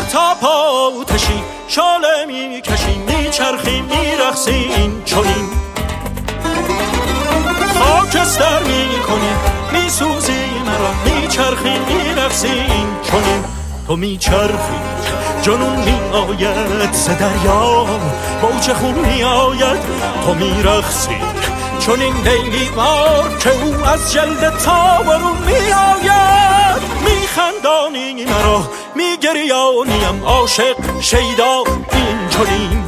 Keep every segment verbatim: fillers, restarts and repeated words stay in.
تا پا آتشی شاله می کشیم میچرخیم میرقصیم چنین خاکستر می کنیم میسوزی مرا میچرخیم میرقصیم چنین تو میچرخی جنون می آید ز دریا موج خون می آید تو میرقصی چون این لیلی مار که او از جلد تابرون می آید میخندانی مرا میگریانیم عاشق شیدا این چنین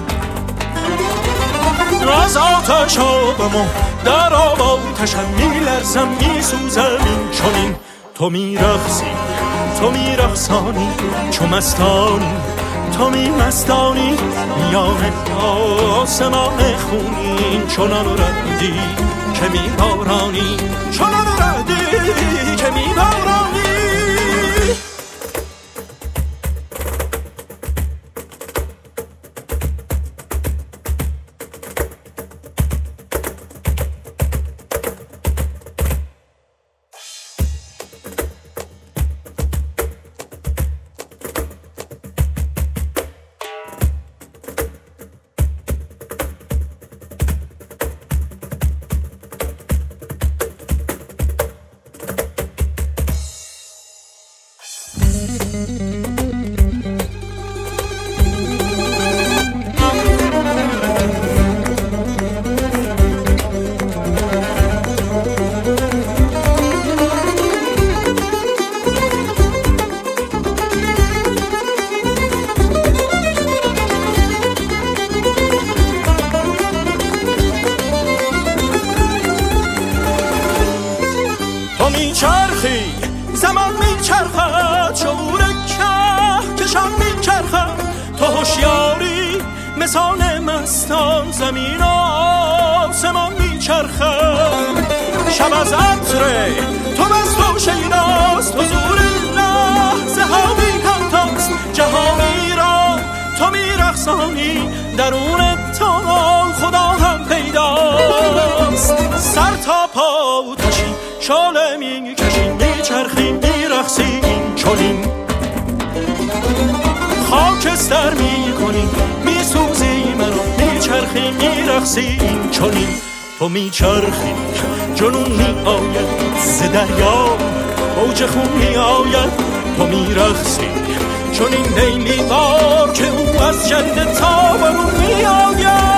راز آتش آبم در آب آتشم میلرزم میسوزم این چنین تو میرقصی تو میرقصانی چو مستانی تو می مستانی میان آسمان خونین چنان ردی که می بارانی چنان ردی که می بارانی میچرخی زمان میچرخد شعور که کشان میچرخد تو هوشیاری مثال مستان زمین و آسمان میچرخد شب از عطر تو بس تو شیداست حضور لحظه ها بی همتاست جهانی را تو میرقصانی درون تو خدا هم پیداست سر تا پا آتشی شاله میکشیم میچرخیم میرقصیم چنین خاکستر میکنیم میسوزیم مرا میچرخیم میرقصیم چنین تو میچرخی جنون میآید ز دریا موج خون میآید تو میرقصی چنین لیلی مار که او از جلد تابرون میآید